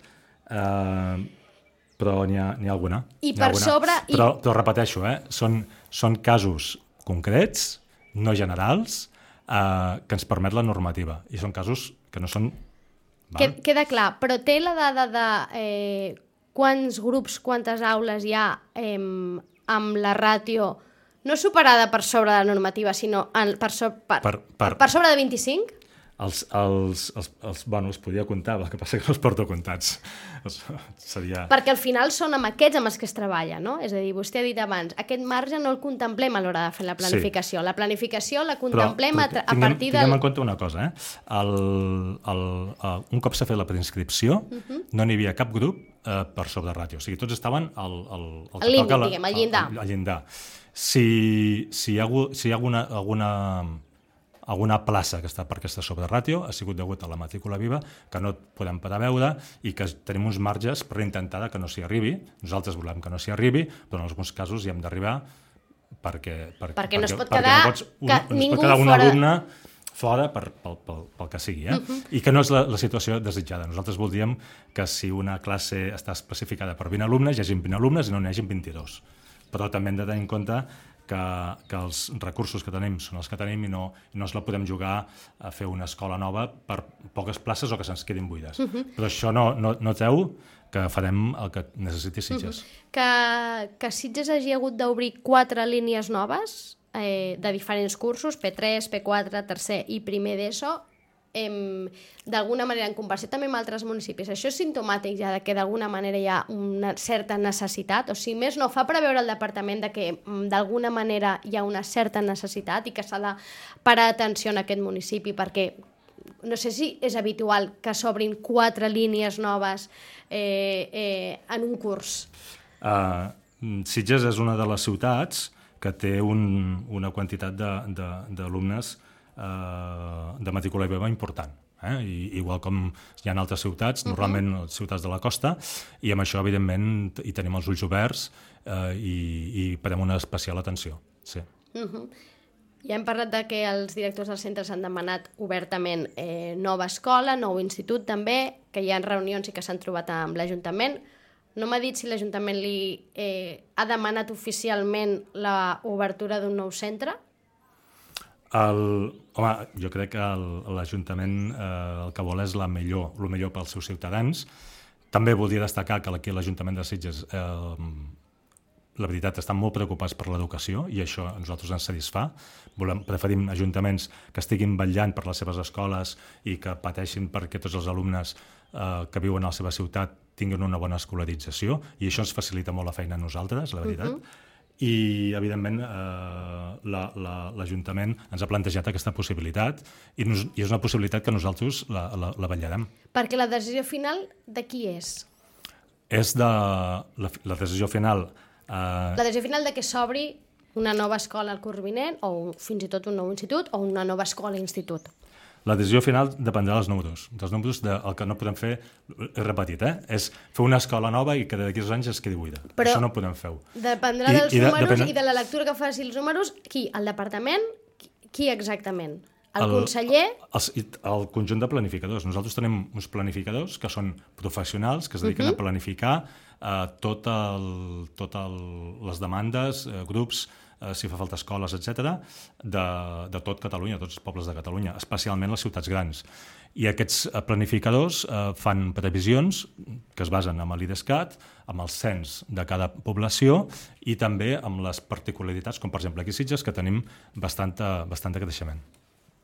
eh, però n'hi ha, ha alguna. I per alguna. sobre... Però, i... però repeteixo, eh, són, són casos concrets, no generals, eh, que ens permet la normativa. I són casos que no són... Val? Queda clar, però té la dada de eh, quants grups, quantes aules hi ha eh, amb la ràtio no superada per sobre de la normativa, sinó en, per, so, per, per, per, per sobre de vint-i-cinc? Els, els, els, els, bueno, els podia comptar, el que passa que no els porto comptats. Seria... Perquè al final són amb aquests amb els que es treballa, no? És a dir, vostè ha dit abans, aquest marge no el contemplem a l'hora de fer la planificació. Sí. La planificació la contemplem però, però, a, a tinguem, partir del... Tinguem en compte una cosa, eh? El, el, el, un cop s'ha fet la preinscripció, uh -huh. no n'hi havia cap grup eh, per sobre ràtio. O sigui, tots estaven al, al, al, al límit, diguem, al llindar. Al, al llindar. Si, si hi ha, si hi ha alguna... alguna alguna plaça que està per aquesta sobreràtio ha sigut degut a la matrícula viva, que no podem parar a veure i que tenim uns marges per intentar que no s'hi arribi. Nosaltres volem que no s'hi arribi, però en alguns casos hi hem d'arribar perquè, perquè, perquè no es pot perquè, quedar, no pots, un, que no ningú pot quedar un fora... alumne fora per, pel, pel, pel que sigui, eh? Uh -huh. I que no és la, la situació desitjada. Nosaltres voldríem que si una classe està especificada per vint alumnes, hi hagi vint alumnes i no n'hi hagi vint-i-dos. Però també hem de tenir en compte Que, que els recursos que tenim són els que tenim i no, i no ens la podem jugar a fer una escola nova per poques places o que se'ns quedin buides. Uh -huh. Però això no, no, no treu que farem el que necessiti Sitges. Uh -huh. Que, que Sitges hagi hagut d'obrir quatre línies noves eh, de diferents cursos, P tres, P quatre, tercer i primer d'ESO, eh, d'alguna manera, en comparació també amb altres municipis. Això és simptomàtic ja de que d'alguna manera hi ha una certa necessitat, o si més no, fa preveure el departament de que d'alguna manera hi ha una certa necessitat i que s'ha de parar atenció en aquest municipi, perquè no sé si és habitual que s'obrin quatre línies noves eh, eh, en un curs. Uh, Sitges és una de les ciutats que té un, una quantitat d'alumnes de matrícula viva important. Eh? I, igual com hi ha en altres ciutats, uh-huh. normalment les ciutats de la costa, i amb això, evidentment, hi tenim els ulls oberts eh, i, i parem una especial atenció. Sí. Uh-huh. Ja hem parlat de que els directors dels centres han demanat obertament eh, nova escola, nou institut també, que hi ha reunions i que s'han trobat amb l'Ajuntament. No m'ha dit si l'Ajuntament li eh, ha demanat oficialment l'obertura d'un nou centre? El, home, jo crec que l'Ajuntament eh, el que vol és la millor, el millor pels seus ciutadans. També voldria destacar que aquí l'Ajuntament de Sitges, eh, la veritat, estan molt preocupats per l'educació i això a nosaltres ens satisfà. Volem, preferim ajuntaments que estiguin vetllant per les seves escoles i que pateixin perquè tots els alumnes eh, que viuen a la seva ciutat tinguin una bona escolarització i això ens facilita molt la feina a nosaltres, la veritat. Uh-huh. I, evidentment, eh, l'Ajuntament ens ha plantejat aquesta possibilitat i, nos, i és una possibilitat que nosaltres la, la, la vetllarem. Perquè la decisió final de qui és? És de la, la decisió final... Eh... La decisió final de que s'obri una nova escola al curs vinent o fins i tot un nou institut o una nova escola-institut. La decisió final dependrà dels números. Dels números, de, el que no podem fer, he repetit, eh? és fer una escola nova i que d'aquí dos anys es quedi buida. Però això no podem fer. Dependrà I, dels i de, números depèn... i de la lectura que faci els números. Qui? El departament? Qui exactament? El, el conseller? El, el conjunt de planificadors. Nosaltres tenim uns planificadors que són professionals, que es dediquen uh-huh. a planificar eh, tot el, tot el, les demandes, eh, grups, eh, si fa falta escoles, etcètera, de, de tot Catalunya, de tots els pobles de Catalunya, especialment les ciutats grans. I aquests planificadors eh, fan previsions que es basen en l'IDESCAT, amb el cens de cada població i també amb les particularitats, com per exemple aquí a Sitges, que tenim bastant, bastant de creixement.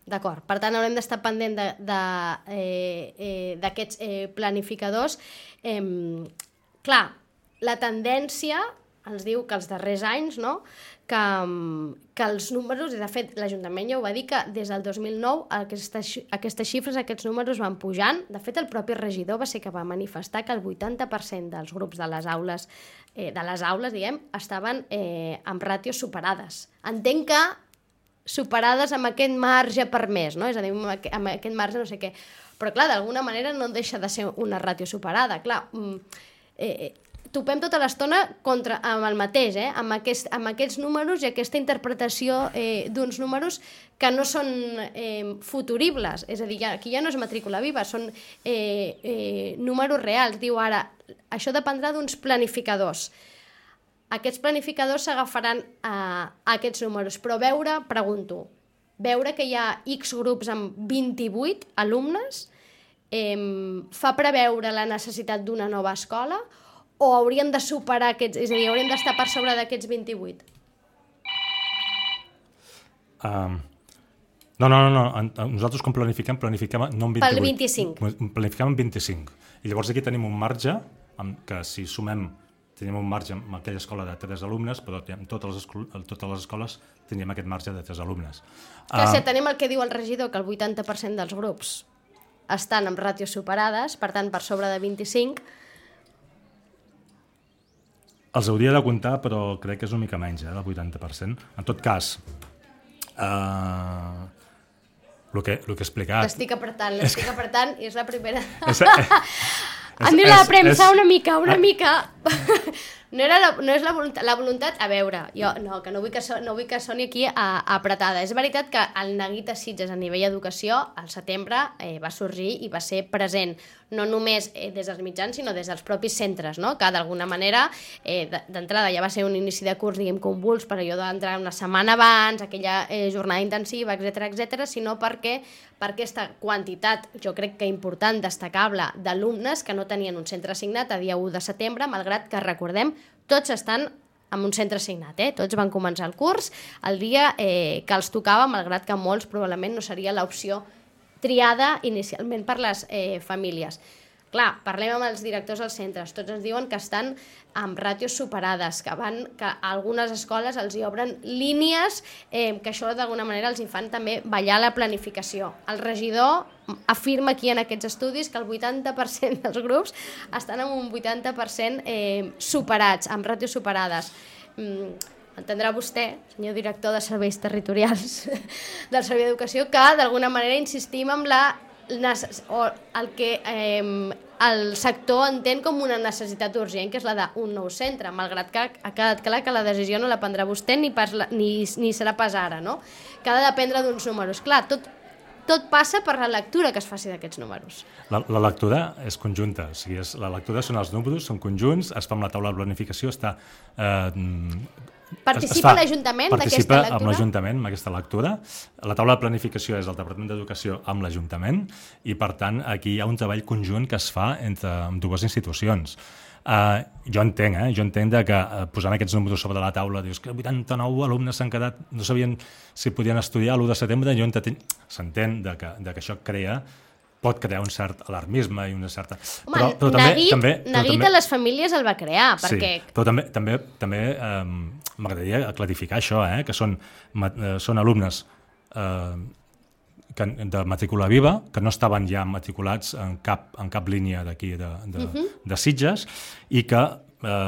D'acord, per tant haurem d'estar pendent d'aquests de, de, eh, eh, planificadors. Eh, clar, la tendència ens diu que els darrers anys, no?, que, que els números, i de fet l'Ajuntament ja ho va dir, que des del dos mil nou aquestes, aquestes xifres, aquests números van pujant. De fet, el propi regidor va ser que va manifestar que el vuitanta per cent dels grups de les aules, eh, de les aules, diguem, estaven eh, amb ràtios superades. Entenc que superades amb aquest marge permès, no? És a dir, amb aquest marge no sé què. Però, clar, d'alguna manera no deixa de ser una ràtio superada. Clar, eh, topem tota l'estona contra, amb el mateix, eh? amb, aquest, amb aquests números i aquesta interpretació eh, d'uns números que no són eh, futuribles. És a dir, ja, aquí ja no és matrícula viva, són eh, eh, números reals. Diu ara, això dependrà d'uns planificadors. Aquests planificadors s'agafaran a, a aquests números, però veure, pregunto, veure que hi ha X grups amb vint-i-vuit alumnes eh, fa preveure la necessitat d'una nova escola o hauríem de superar aquests, és a dir, hauríem d'estar per sobre d'aquests vint-i-vuit? Um, no, no, no, no, nosaltres com planifiquem, planifiquem no en vint-i-vuit. Pel vint-i-cinc. Planifiquem en vint-i-cinc. I llavors aquí tenim un marge que si sumem tenim un marge amb aquella escola de tres alumnes, però en totes les, escoles, totes les escoles teníem aquest marge de tres alumnes. Clar, si tenim el que diu el regidor, que el vuitanta per cent dels grups estan amb ràtios superades, per tant, per sobre de vint-i-cinc... Els hauria de comptar, però crec que és una mica menys, eh, del vuitanta per cent. En tot cas, eh, el que, el que he explicat... L'estic apretant, l'estic que... apretant, i és la primera... És, eh, Em diu la premsa una mica, una mica... No, era la, no és la voluntat, la voluntat, a veure, jo no, que no vull que, so, no vull que soni aquí a, a apretada. És veritat que el neguit a Sitges a nivell d'educació al setembre eh, va sorgir i va ser present, no només eh, des dels mitjans, sinó des dels propis centres, no? Que d'alguna manera, eh, d'entrada ja va ser un inici de curs, diguem, convuls, per allò d'entrar una setmana abans, aquella eh, jornada intensiva, etcètera, etcètera, sinó perquè per aquesta quantitat, jo crec que important, destacable, d'alumnes que no tenien un centre assignat a dia u de setembre, malgrat que, recordem, tots estan en un centre assignat, eh? Tots van començar el curs el dia eh, que els tocava, malgrat que molts probablement no seria l'opció triada inicialment per les eh, famílies. Clar, parlem amb els directors dels centres, tots ens diuen que estan amb ràtios superades, que van que a algunes escoles els hi obren línies, eh, que això d'alguna manera els hi fan també ballar la planificació. El regidor afirma aquí en aquests estudis que el vuitanta per cent dels grups estan amb un vuitanta per cent eh, superats, amb ràtios superades. Mm, entendrà vostè, senyor director de serveis territorials del Servei d'Educació, que d'alguna manera insistim amb la o el que eh, el sector entén com una necessitat urgent, que és la d'un nou centre, malgrat que ha quedat clar que la decisió no la prendrà vostè ni, pas la, ni, ni serà pas ara, no? Que ha de dependre d'uns números. Clar, tot, tot passa per la lectura que es faci d'aquests números. La, la lectura és conjunta, o sigui, és, la lectura són els números, són conjunts, es fa amb la taula de planificació, està... Eh, Participa l'Ajuntament d'aquesta lectura? Participa amb l'Ajuntament amb aquesta lectura. La taula de planificació és el Departament d'Educació amb l'Ajuntament i, per tant, aquí hi ha un treball conjunt que es fa entre dues institucions. Uh, jo entenc, eh? Jo entenc que uh, posant aquests números sobre la taula dius que vuitanta-nou alumnes s'han quedat, no sabien si podien estudiar l'u de setembre, jo s'entén de que, de que això crea pot crear un cert alarmisme i una certa... Home, però, però neguit, també, també, neguit també... a les famílies el va crear, perquè... Sí, però també, també, també eh, m'agradaria clarificar això, eh, que són, eh, són alumnes eh, que, de matrícula viva, que no estaven ja matriculats en cap, en cap línia d'aquí de, de, uh-huh. de Sitges, i que eh,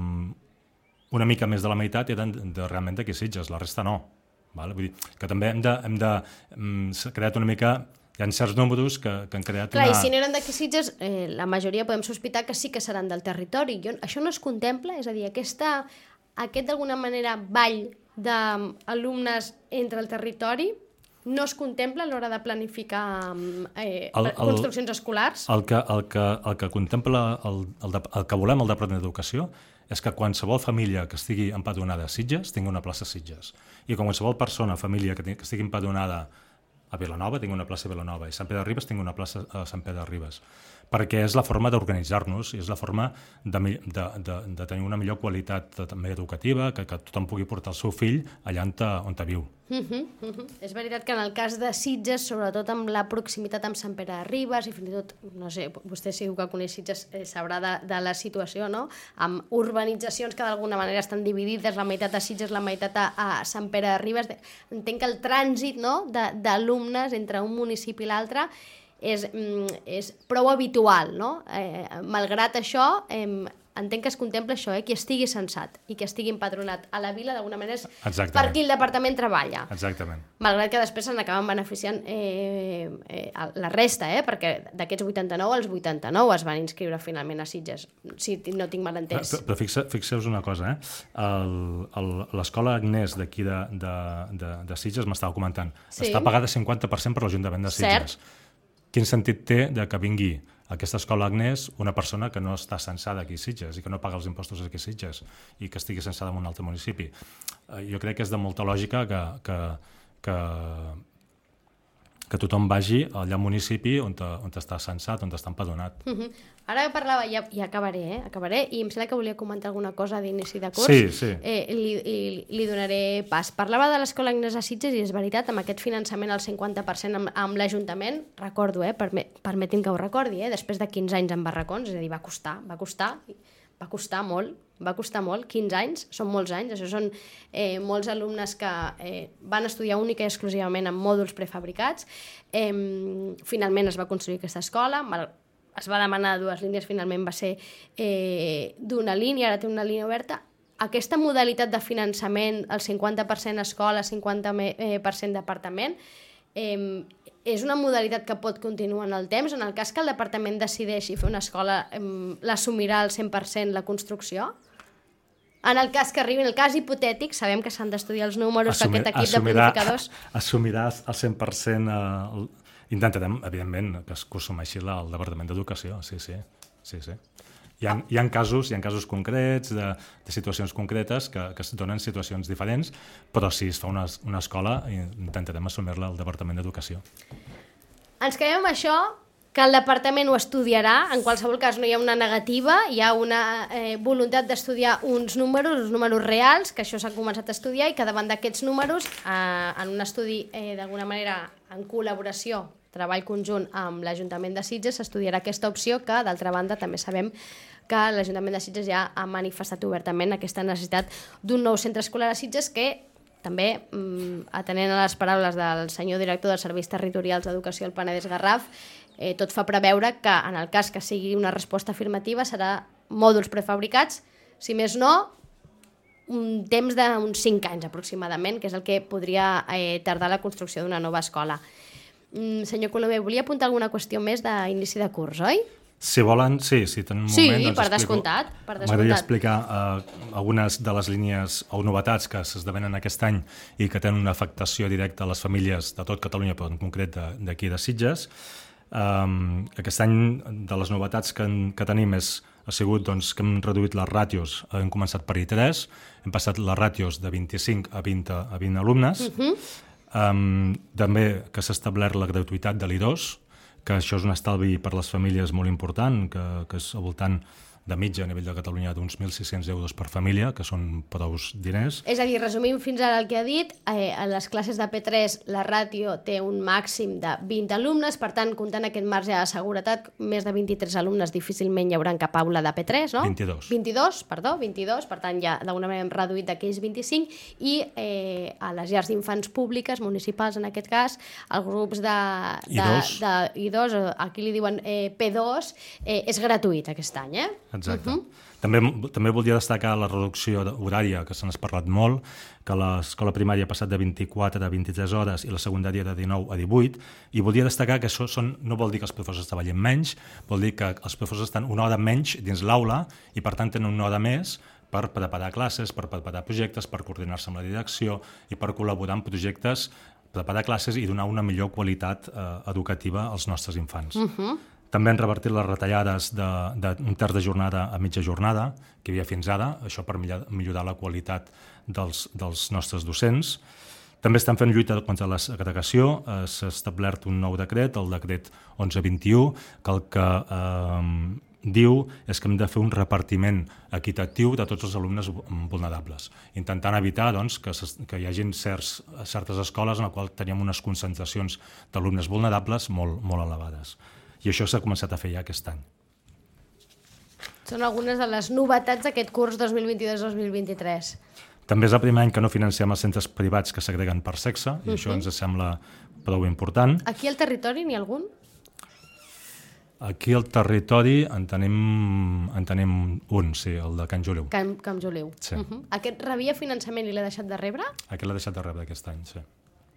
una mica més de la meitat eren de, de, realment d'aquí Sitges, la resta no. Vale? Vull dir que també hem de... Hem de hem creat una mica... Hi ha certs números que, que han creat Clar, una... i si no eren d'aquí Sitges, eh, la majoria podem sospitar que sí que seran del territori. Jo, això no es contempla? És a dir, aquesta, aquest d'alguna manera ball d'alumnes entre el territori no es contempla a l'hora de planificar eh, el, el, construccions escolars? El que, el que, el que contempla, el, el, el que volem al Departament d'Educació és que qualsevol família que estigui empadronada a Sitges tingui una plaça a Sitges. I qualsevol persona, família que, que estigui empadronada a Vilanova tinc una plaça a Vilanova i a Sant Pere de Ribes tinc una plaça a Sant Pere de Ribes, perquè és la forma d'organitzar-nos i és la forma de, de, de, de tenir una millor qualitat també educativa, que, que tothom pugui portar el seu fill allà on, on viu. Uh -huh, uh -huh. És veritat que en el cas de Sitges, sobretot amb la proximitat amb Sant Pere de Ribes, i fins i tot, no sé, vostè segur que coneix Sitges, eh, sabrà de, de la situació, no? Amb urbanitzacions que d'alguna manera estan dividides, la meitat a Sitges, la meitat a, a Sant Pere de Ribes. Entenc que el trànsit, no?, d'alumnes entre un municipi i l'altre és, és prou habitual, no? Eh, malgrat això, eh, entenc que es contempla això, eh? Qui estigui censat i que estigui empadronat a la vila, d'alguna manera és per qui el departament treballa. Exactament. Malgrat que després se'n acaben beneficiant eh, eh, la resta, eh? Perquè d'aquests vuitanta-nou, els vuitanta-nou es van inscriure finalment a Sitges, si no tinc mal entès. Però, però fixe, fixeu-vos una cosa, eh? l'escola Agnès d'aquí de, de, de, de Sitges m'estava comentant, sí. Està pagada cinquanta per cent per l'Ajuntament de Sitges. Cert. Quin sentit té de que vingui a aquesta escola Agnès una persona que no està censada aquí a Sitges i que no paga els impostos aquí a Sitges i que estigui censada en un altre municipi? Eh, jo crec que és de molta lògica que, que, que, que tothom vagi allà al municipi on, te, on està censat, on està empadronat. Uh -huh. Ara parlava, ja, ja acabaré, eh? acabaré, i em sembla que volia comentar alguna cosa d'inici de curs. Sí, sí. Eh, li, li, li donaré pas. Parlava de l'escola Agnès a Sitges i és veritat, amb aquest finançament al cinquanta per cent amb, amb l'Ajuntament, recordo, eh? Perme, permetin que ho recordi, eh? Després de quinze anys en barracons, és a dir, va costar, va costar, va costar molt, va costar molt, quinze anys, són molts anys, això són eh, molts alumnes que eh, van estudiar única i exclusivament en mòduls prefabricats. Eh, finalment es va construir aquesta escola, mal, es va demanar dues línies, finalment va ser eh, d'una línia, ara té una línia oberta. Aquesta modalitat de finançament, el cinquanta per cent escola, cinquanta per cent departament, eh, és una modalitat que pot continuar en el temps. En el cas que el departament decideixi fer una escola, eh, l'assumirà al cent per cent la construcció? En el cas que arribi, en el cas hipotètic, sabem que s'han d'estudiar els números, Assumir, que aquest equip assumirà, de planificadors... Assumiràs al cent per cent... Eh, intentarem, evidentment, que es consumeixi el Departament d'Educació, sí, sí. sí, sí. Hi ha, hi ha casos, hi ha casos concrets, de, de situacions concretes, que, que es donen situacions diferents, però si es fa una, una escola, intentarem assumir-la al Departament d'Educació. Ens quedem amb això, que el departament ho estudiarà, en qualsevol cas no hi ha una negativa, hi ha una eh, voluntat d'estudiar uns números, uns números reals, que això s'ha començat a estudiar i que davant d'aquests números, eh, en un estudi eh, d'alguna manera en col·laboració, treball conjunt amb l'Ajuntament de Sitges, s'estudiarà aquesta opció que, d'altra banda, també sabem que l'Ajuntament de Sitges ja ha manifestat obertament aquesta necessitat d'un nou centre escolar a Sitges que també, atenent a les paraules del senyor director dels Serveis Territorials d'Educació del Penedès Garraf, eh, tot fa preveure que en el cas que sigui una resposta afirmativa serà mòduls prefabricats, si més no, un temps d'uns cinc anys aproximadament, que és el que podria eh, tardar la construcció d'una nova escola. Mm, senyor Colomer, volia apuntar alguna qüestió més d'inici de curs, oi? Si volen, sí, si tenen un sí, moment... Sí, per descomptat. Per descomptat. M'agradaria explicar uh, algunes de les línies o novetats que s'esdevenen aquest any i que tenen una afectació directa a les famílies de tot Catalunya, però en concret d'aquí de, de Sitges. Um, aquest any, de les novetats que, que tenim és, ha sigut doncs, que hem reduït les ràtios, hem començat per I tres, hem passat les ràtios de vint-i-cinc a vint, a vint alumnes, uh -huh. um, també que s'ha establert la gratuïtat de l'I dos, que això és un estalvi per les famílies molt important, que, que és al voltant de mitja a nivell de Catalunya d'uns mil sis-cents euros per família, que són prou diners. És a dir, resumim fins ara el que ha dit, eh, a les classes de P tres la ràtio té un màxim de vint alumnes, per tant, comptant aquest marge de seguretat, més de vint-i-tres alumnes difícilment hi haurà cap aula de P tres, no? vint-i-dos. vint-i-dos, perdó, vint-i-dos, per tant, ja d'alguna manera hem reduït d'aquells vint-i-cinc, i eh, a les llars d'infants públiques, municipals en aquest cas, els grups de, de, de I dos, aquí li diuen eh, P dos, eh, és gratuït aquest any, eh? Exacte. Uh -huh. també, també voldria destacar la reducció horària, que se n'ha parlat molt, que l'escola primària ha passat de vint-i-quatre a vint-i-tres hores i la secundària de dinou a divuit, i voldria destacar que això són, no vol dir que els professors treballin menys, vol dir que els professors estan una hora menys dins l'aula i per tant tenen una hora més per preparar classes, per preparar projectes, per coordinar-se amb la direcció i per col·laborar en projectes, preparar classes i donar una millor qualitat eh, educativa als nostres infants. Uh -huh. També han revertit les retallades d'un terç de jornada a mitja jornada, que hi havia fins ara, això per millorar la qualitat dels, dels nostres docents. També estan fent lluita contra la segregació, s'ha establert un nou decret, el decret onze vint i u, que el que eh, diu és que hem de fer un repartiment equitatiu de tots els alumnes vulnerables, intentant evitar doncs, que, que hi hagi certs, certes escoles en les quals teníem unes concentracions d'alumnes vulnerables molt, molt elevades. I això s'ha començat a fer ja aquest any. Són algunes de les novetats d'aquest curs dos mil vint-i-dos dos mil vint-i-tres. També és el primer any que no financem els centres privats que segreguen per sexe, i uh-huh. això ens sembla prou important. Aquí al territori n'hi ha algun? Aquí al territori en tenim, en tenim un, sí, el de Can Juliu. Can, Can Juliu. Sí. Uh-huh. Aquest rebia finançament i l'ha deixat de rebre? Aquest l'ha deixat de rebre aquest any, sí.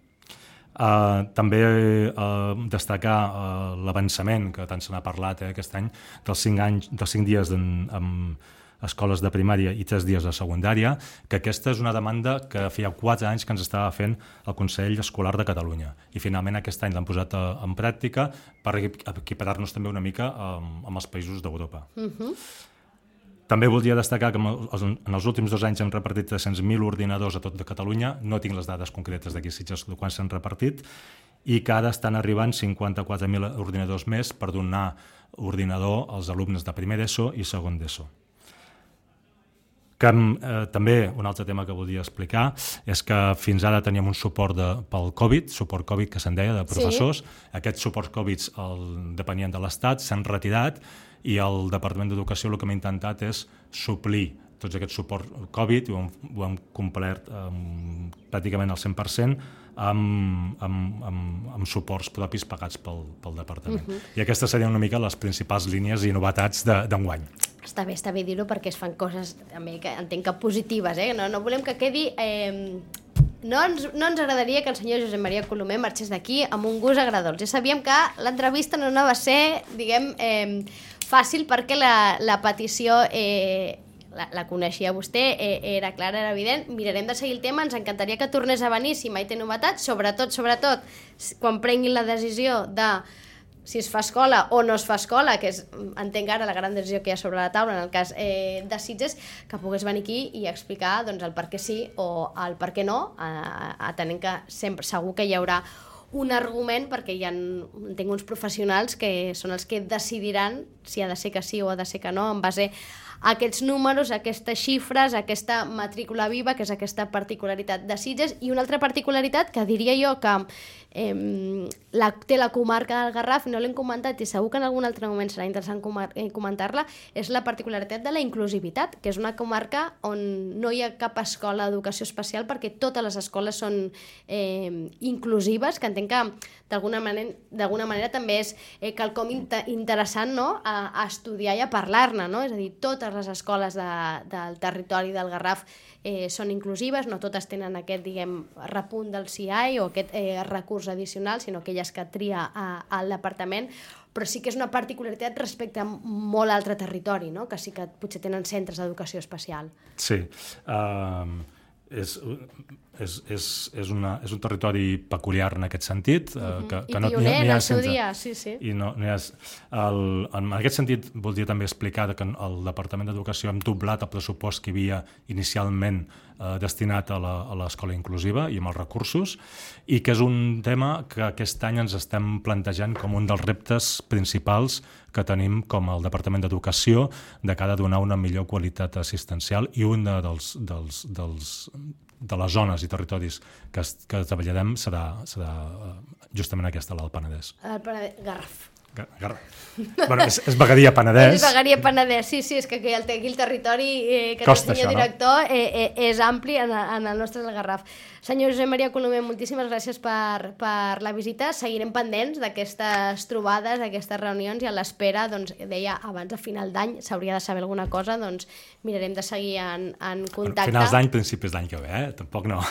Uh, també uh, destacar uh, l'avançament, que tant se n'ha parlat eh, aquest any, dels cinc, anys, dels cinc dies amb escoles de primària i tres dies de secundària, que aquesta és una demanda que feia quatre anys que ens estava fent el Consell Escolar de Catalunya. I finalment aquest any l'han posat uh, en pràctica per equiparar-nos també una mica um, amb els països d'Europa. Uh-huh. També voldria destacar que en els últims dos anys hem repartit tres-cents mil ordinadors a tot de Catalunya, no tinc les dades concretes d'aquí Sitges de quan s'han repartit, i que ara estan arribant cinquanta-quatre mil ordinadors més per donar ordinador als alumnes de primer d'ESO i segon d'ESO. Que, eh, també un altre tema que volia explicar és que fins ara teníem un suport de, pel Covid, suport Covid que se'n deia, de professors. Sí. Aquests suports Covid el, depenien de l'Estat, s'han retirat i el Departament d'Educació el que hem intentat és suplir tots aquests suports Covid i ho hem, ho hem complert um, pràcticament al cent per cent amb, amb, amb, amb suports propis pagats pel, pel Departament. Uh-huh. I aquestes serien una mica les principals línies i novetats d'enguany. Està bé, està bé dir-ho perquè es fan coses també que entenc que positives, eh? No, no volem que quedi... Eh... No ens, no ens agradaria que el senyor Josep Maria Colomer marxés d'aquí amb un gust agradós. Ja sabíem que l'entrevista no va ser, diguem, eh, fàcil perquè la, la petició eh, la, la coneixia vostè, eh, era clara, era evident. Mirarem de seguir el tema, ens encantaria que tornés a venir si mai té novetats, sobretot, sobretot, quan prenguin la decisió de si es fa escola o no es fa escola, que és, entenc ara, la gran decisió que hi ha sobre la taula en el cas eh, de Sitges, que pogués venir aquí i explicar doncs, el per què sí o el per què no, atenent que sempre, segur que hi haurà un argument, perquè hi ha, entenc, uns professionals que són els que decidiran si ha de ser que sí o ha de ser que no, en base a aquests números, a aquestes xifres, a aquesta matrícula viva, que és aquesta particularitat de Sitges, i una altra particularitat que diria jo que eh, la, té la comarca del Garraf, no l'hem comentat i segur que en algun altre moment serà interessant comentar-la, és la particularitat de la inclusivitat, que és una comarca on no hi ha cap escola d'educació especial perquè totes les escoles són eh, inclusives, que entenc que d'alguna manera, d'alguna manera també és eh, quelcom inter interessant, no? a, a estudiar i a parlar-ne, no? És a dir, totes les escoles de, del territori del Garraf eh, són inclusives, no totes tenen aquest, diguem, repunt del C I o aquest eh, recurs addicional, sinó aquelles que tria a, al departament, però sí que és una particularitat respecte a molt altre territori, no? Que sí que potser tenen centres d'educació especial. Sí, um, és, és, és, és, una, és un territori peculiar en aquest sentit. Uh-huh. que, que I no, pioner no en el seu dia, sí, sí. I no, no ha, el, en aquest sentit, voldria també explicar que el Departament d'Educació hem doblat el pressupost que hi havia inicialment eh, destinat a l'escola inclusiva i amb els recursos, i que és un tema que aquest any ens estem plantejant com un dels reptes principals que tenim com el Departament d'Educació de cara a donar una millor qualitat assistencial, i un dels, dels, dels, de les zones i territoris que, que treballarem serà, serà justament aquesta, l'Alt Penedès. El Penedès, Garraf. Gar... Bueno, és, és vegueria Penedès. És vegueria Penedès, sí, sí, és que aquí el, aquí el territori eh, que Costa, el senyor això, director no? eh, eh, és ampli en, en el nostre del Garraf. Senyor Josep Maria Colomer, moltíssimes gràcies per, per la visita. Seguirem pendents d'aquestes trobades, d'aquestes reunions, i a l'espera, doncs, deia, abans de final d'any s'hauria de saber alguna cosa, doncs mirarem de seguir en, en contacte. Finals d'any, principis d'any que ve, eh? Tampoc no.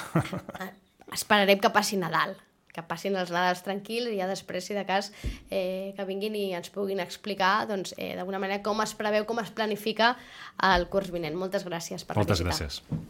Esperarem que passi Nadal, que passin els Nadals tranquils, i ja després, si de cas, eh, que vinguin i ens puguin explicar doncs, eh, d'alguna manera com es preveu, com es planifica el curs vinent. Moltes gràcies per Moltes la visita. Moltes gràcies.